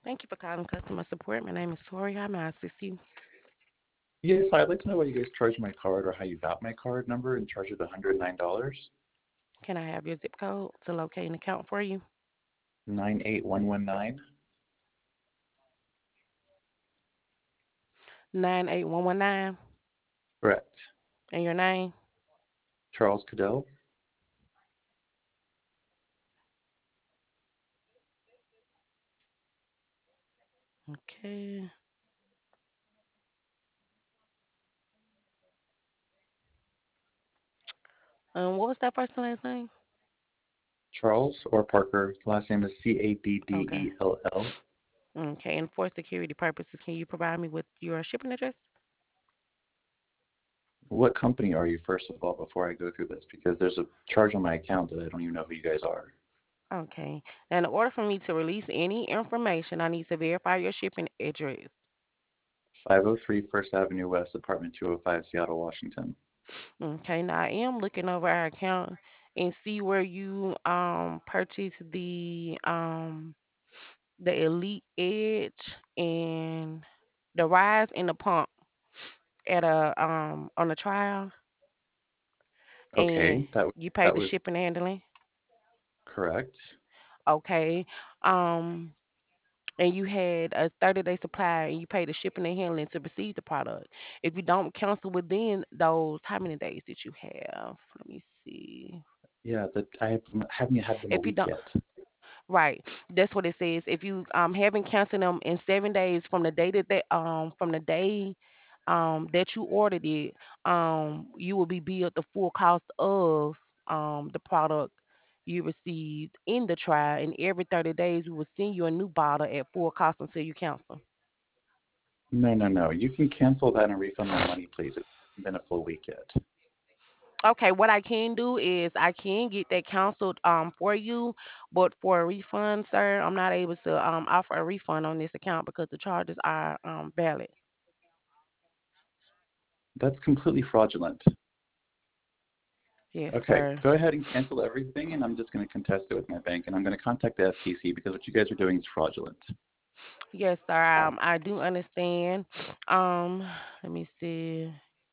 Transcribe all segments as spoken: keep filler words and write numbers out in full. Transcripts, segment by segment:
Thank you for calling customer support. My name is Tori. How may I assist you? Yes, I'd like to know why you guys charged my card or how you got my card number and charge it one hundred nine dollars Can I have your zip code to locate an account for you? nine eight one one nine. nine eight one one nine. Correct. And your name? Charles Cadell. Okay. Um, what was that first and last name? Charles or Parker. Last name is C A D D Okay. E L L. Okay. And for security purposes, can you provide me with your shipping address? What company are you, first of all, before I go through this? Because there's a charge on my account that I don't even know who you guys are. Okay. Now, in order for me to release any information, I need to verify your shipping address. five oh three First Avenue West, apartment two oh five, Seattle, Washington. Okay. Now, I am looking over our account and see where you um purchased the um the Elite Edge and the Rise and the Pump at a um on a trial, and Okay, that you paid that the was shipping and handling. correct. Okay. Um and you had a thirty day supply and you paid the shipping and handling to receive the product. If you don't cancel within those, how many days did you have? Let me see. Yeah, that I have, haven't had them a If you week don't, yet. right, that's what it says. If you um haven't canceled them in seven days from the day that they um from the day um that you ordered it, um you will be billed the full cost of um the product you received in the trial, and every thirty days we will send you a new bottle at full cost until you cancel. No, no, no. You can cancel that and refund my money, please. It's been a full week yet. Okay, what I can do is I can get that canceled um for you, but for a refund, sir, I'm not able to um offer a refund on this account because the charges are um valid. That's completely fraudulent. Yes, Okay, sir. go ahead and cancel everything, and I'm just going to contest it with my bank, and I'm going to contact the F T C because what you guys are doing is fraudulent. Yes, sir. Um, I do understand. Um, let me see.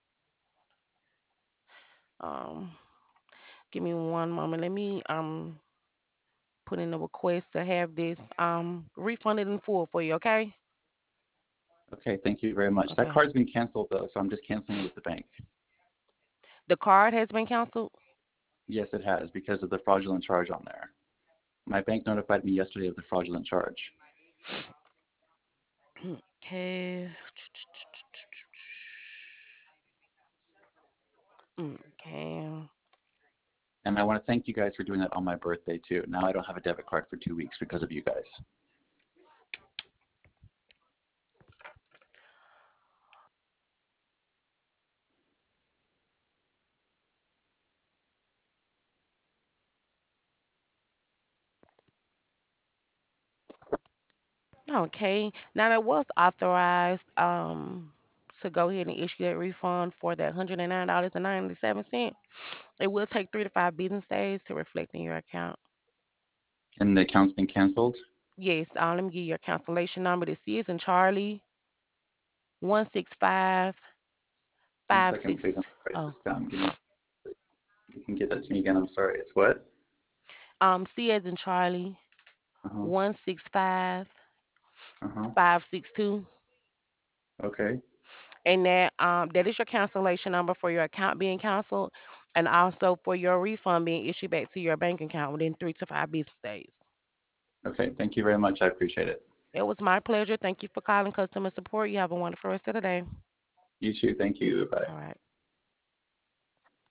Um, Give me one moment. Let me um put in a request to have this um refunded in full for you. Okay. Okay, thank you very much. That Okay. card's been canceled, though, so I'm just canceling it with the bank. The card has been canceled. Yes, it has, because of the fraudulent charge on there. My bank notified me yesterday of the fraudulent charge. Okay. Okay. And I want to thank you guys for doing that on my birthday, too. Now I don't have a debit card for two weeks because of you guys. Okay. Now that was authorized um to go ahead and issue that refund for that hundred and nine dollars and ninety seven cent. It will take three to five business days to reflect in your account. And the account's been canceled? Yes, uh, let me give you your cancellation number. This is in Charlie one six five One five second, six. please. I'm write Oh, this down. Give me. You can get that to me again. I'm sorry. It's what? um, C as in Charlie Uh huh. one six five Uh huh. five six two, Okay. and that um that is your cancellation number for your account being canceled, and also for your refund being issued back to your bank account within three to five business days. Okay. Thank you very much. I appreciate it. It was my pleasure. Thank you for calling customer support. You have a wonderful rest of the day. You too. Thank you. Bye. All right.